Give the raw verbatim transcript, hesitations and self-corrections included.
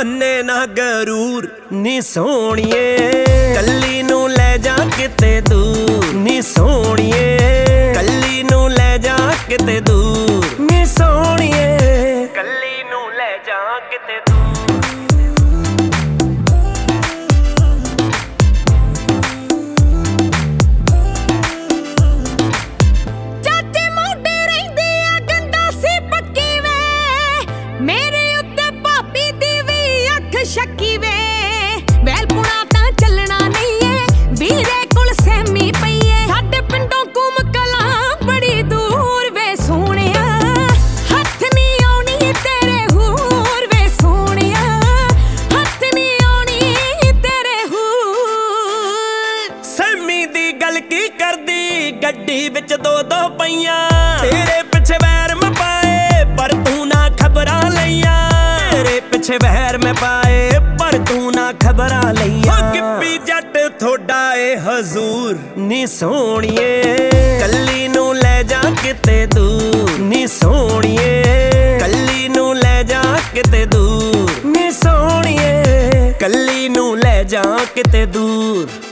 ਮੰਨੇ ਨਾ ਗਰੂਰ ਨੀ ਸੋਹਣੀਏ, ਕੱਲੀ ਨੂੰ ਲੈ ਜਾ ਕਿਤੇ ਦੂਰ ਨੀ ਸੋਹਣੀਏ, ਕੱਲੀ ਨੂੰ ਲੈ ਜਾ ਕਿਤੇ ਦੂਰ ਨੀ ਸੋਹਣੀਏ, ਕੱਲੀ ਨੂੰ ਲੈ ਜਾ ਕਿਤੇ ਦੂਰ। ਚਾਚੇ ਮੋਢੇ ਰਹਿੰਦੀ ਆ ਗੰਦਾ ਸੀ ਪੱਕੀ ਵੇ, ਮੇਰੇ ਉੱਤੇ ਭਾਬੀ ਦੀ ਵੀ ਅੱਖ ਸ਼ੱਕੀ ਵੇ। ਵੈਲ ਪੁਣਾ ਤਾਂ ਚੱਲਣਾ ਨਹੀਂ ਏ, ਵੀਰੇ ਕੋਲ ਸਹਿਮੀ ਪਈ ਏ। ਸਾਡੇ ਪਿੰਡੋਂ ਘੁੰਮ ਕਲਾਂ ਬੜੀ ਦੂਰ ਵੇ ਸੋਹਣਿਆ, ਹੱਥ ਨੀ ਆਉਣੀ ਤੇਰੇ ਹੂਰ ਵੇ ਸੋਹਣਿਆ, ਹੱਥ ਨੀ ਆਉਣੀ ਤੇਰੇ ਹੂਰ। ਸਹਿਮੀ ਦੀ ਗੱਲ ਕੀ ਕਰਦੀ, ਗੱਡੀ ਵਿੱਚ ਦੋ ਦੋ ਪਈਆਂ, ਤੇਰੇ ਪਿੱਛੇ ਵੈਰ ਮੈਂ ਪਾਏ ਪਰ ਤੂੰ ਨਾ ਖਬਰਾਂ ਲਈਆਂ, ਤੇਰੇ ਪਿੱਛੇ ਵੈਰ ਮੈਂ ਪਾਏ ਪਰ ਤੂੰ ਨਾ ਖਬਰਾਂ ਲਈਆਂ। ਗਿੱਪੀ ਜੱਟ ਥੋੜਾ ਏ ਹਜ਼ੂਰ ਨੀ ਸੋਹਣੀਏ, ਕੱਲੀ ਨੂੰ ਲੈ ਜਾ ਕਿਤੇ ਦੂਰ ਨੀ ਸੋਹਣੀਏ, ਕੱਲੀ ਨੂੰ ਲੈ ਜਾ ਕਿਤੇ ਦੂਰ ਨੀ ਸੋਹਣੀਏ, ਕੱਲੀ ਨੂੰ ਲੈ ਜਾ ਕਿਤੇ ਦੂਰ।